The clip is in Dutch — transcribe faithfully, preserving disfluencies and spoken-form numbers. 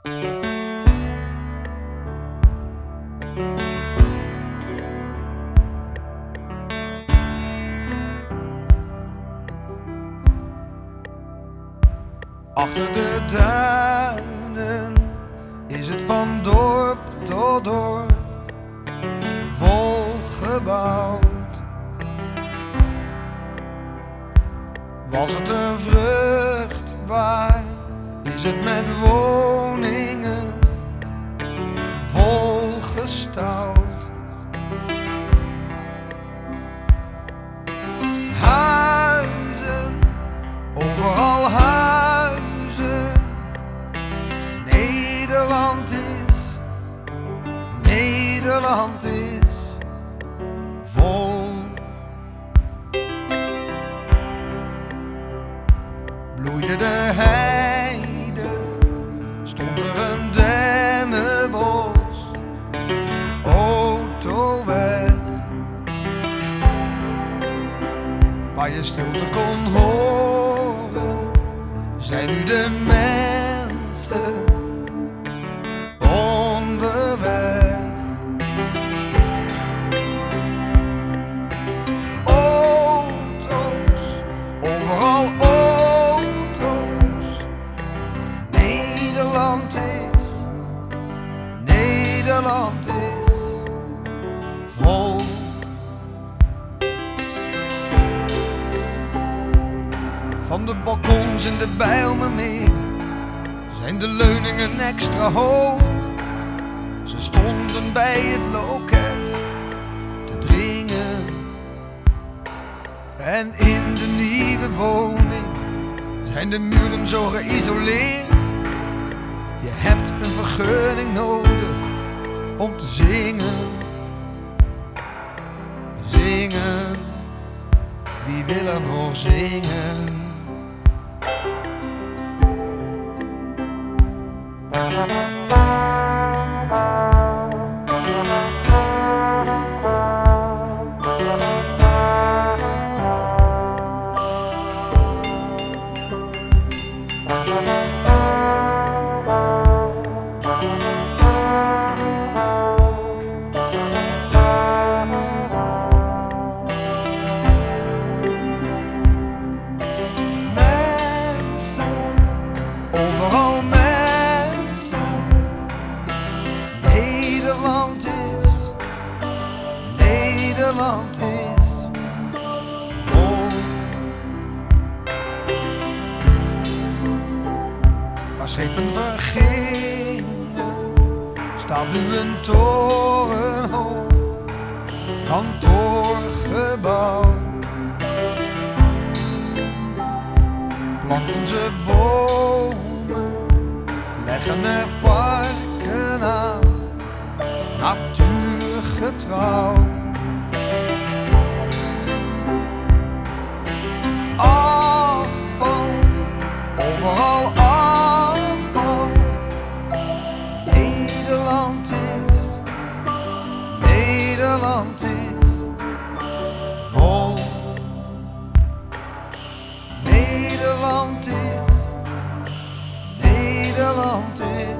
Achter de duinen is het van dorp tot dorp volgebouwd. Was het een vruchtbaar, is het met woningen volgestouwd. Huizen, overal huizen. Nederland is, Nederland is vol. Bloeide de heide, stond er een dennenbos, autoweg, waar je stilte kon horen, zijn nu de mensen onderweg. Auto's, overal auto's. Nederland is, Nederland is vol. Van de balkons in de Bijlmermeer zijn de leuningen extra hoog. Ze stonden bij het loket te dringen. En in de nieuwe woning zijn de muren zo geïsoleerd. Je hebt een vergunning nodig om te zingen. Zingen, wie wil er nog zingen? Overal mensen. Nederland is, Nederland is vol. Waar schepen vergingen, staat nu een torenhoog kantoorgebouw. Planten ze bomen, leggen er parken aan, natuurgetrouw. Afval, overal afval. Nederland is, Nederland is vol. Nederland is, Nederland is